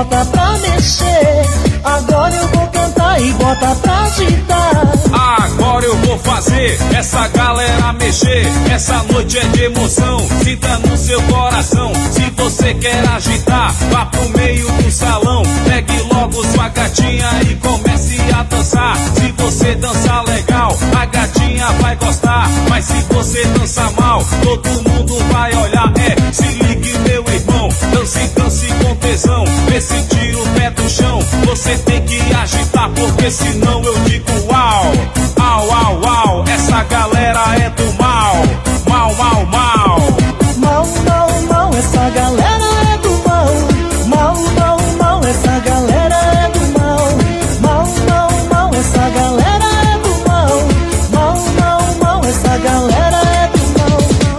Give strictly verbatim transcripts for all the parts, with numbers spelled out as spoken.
bota pra mexer. Agora eu vou cantar e bota pra agitar. Agora eu vou fazer essa galera mexer. Essa noite é de emoção, sinta no seu coração. Se você quer agitar, vá pro meio do salão. Pegue logo sua gatinha e comece a dançar. Se você dançar legal, a gatinha vai gostar. Mas se você dançar mal, todo mundo vai olhar. É, se ligue meu irmão, dance, dance com tesão. Vê se tira o pé do chão, você tem que agitar, porque senão eu digo uau. Au, au, au, essa galera é do mal. Mal, mal, mal. Mal, mal, mal, essa galera é do mal. Mal, mal, mal, essa galera é do mal. Mal, mal, mal, essa galera é do mal. Mal, mal, mal, essa galera é do mal.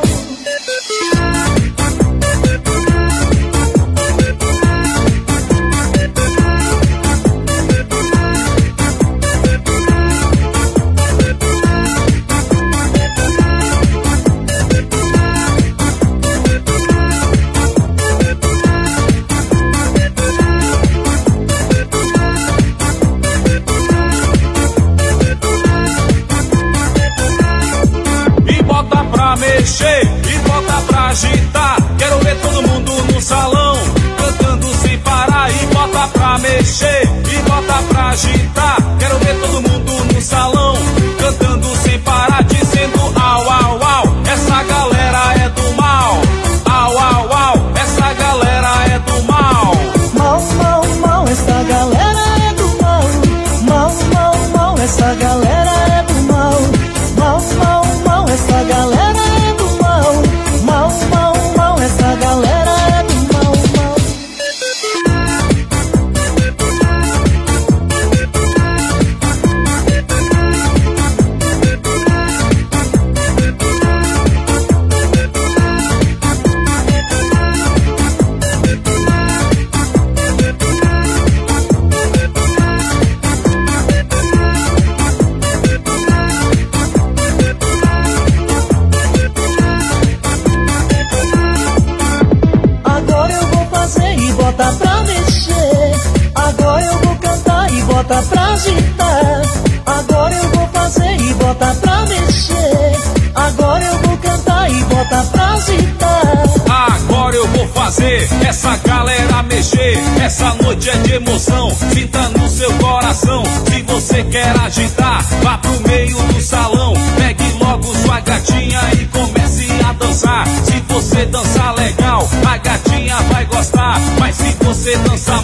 Mexer e bota pra agitar. Quero ver todo mundo no salão cantando sem parar. E bota pra mexer e bota pra agitar. Quero ver todo mundo no salão cantando sem parar, dizendo au, au, au, essa galera é do mal. Au, au, au, essa galera é do mal. Mal, mal, mal, essa galera é do mal. Mal, mal, mal, essa galera é do mal. Mal, mal, mal, essa galera é do mal. Mal, mal, mal, essa galera é do mal, mal. Bota pra mexer. Agora eu vou cantar e bota pra agitar. Agora eu vou fazer e bota pra mexer. Agora eu vou cantar e bota pra agitar. Agora eu vou fazer essa galera mexer. Essa noite é de emoção, sinta no seu coração. Se você quer agitar, vá pro meio do salão. Pegue logo sua gatinha e comece a dançar. Se você dançar legal, a gatinha vai gostar. Mas se você dançar